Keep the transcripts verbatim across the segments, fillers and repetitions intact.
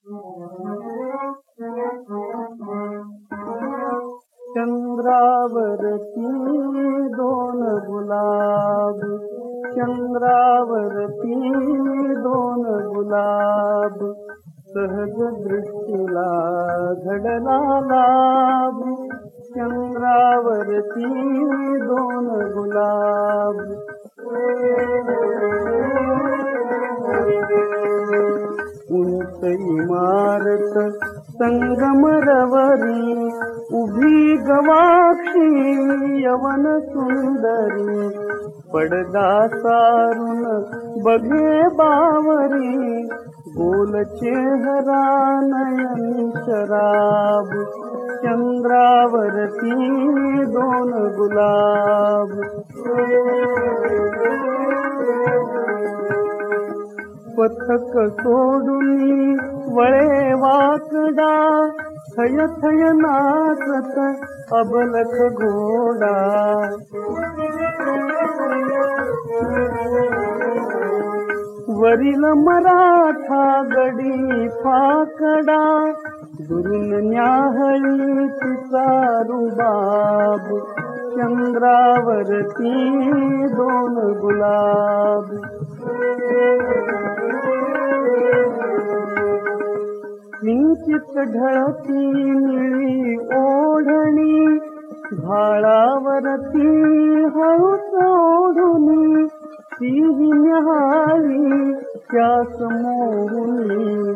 चंद्रावरती दोन गुलाब, चंद्रावरती दोन गुलाब, सहज दृष्टीला घडला लाभ. चंद्रावरती दोन गुलाब. उंच इमारत संगमरवरी, उभी गवाक्षी यवन सुंदरी, पडदा सारून बघे बावरी, गोल चेहरा नयन शराब. चंद्रावरती दोन गुलाब. पथक सोडून वळे वाकडा, थय थय नाचत अबलख घोडा. वरील मराठा गडी फाकडा, दुरून न्याहळी तिचा रुबाब. चंद्रावरती दोन गुलाब. किंचित ढळती निळी ओढणी, भाळावरती हळूच ओढुनी, तीही न्याहाळी त्यास मोहुनी.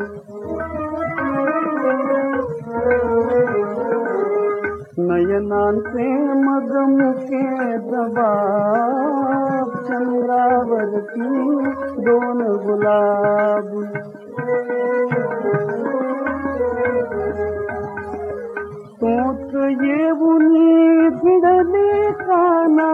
नयनांचे मग मुके जबाब. चंद्रावरती दोन गुलाब. तोच येऊनी भिडले काना,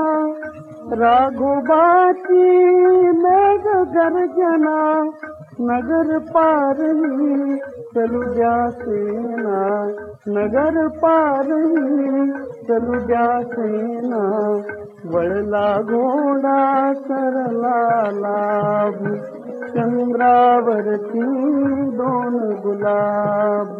राघोबाची मेघ गर्जना. नगर पारही चलू द्या सेना, नगर पारही चलू द्या सेना. वळला घोडा सरला लाभ. चंद्रावरती दोन गुलाब.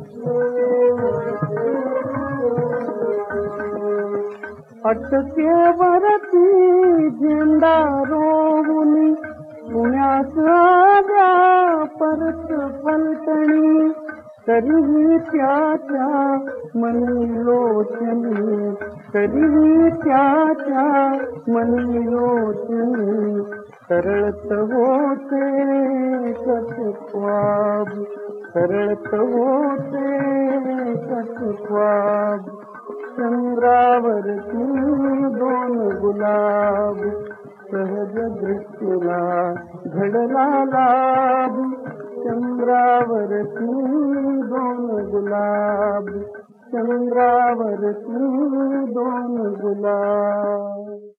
अटकेवरती झेंडा रोवुनी, पुण्यास आल्या परत पलटणी. तरीही त्याच्या मनी लोचनी, तरीही त्याच्या मनी लोचनी. तरळत होते कटख्वाब, तरळत होते कटख्वाब. चंद्रावरती दोन गुलाब, सहज दृष्टीला घडला लाभ. चंद्रावरती दोन गुलाब, चंद्रावरती दोन गुलाब.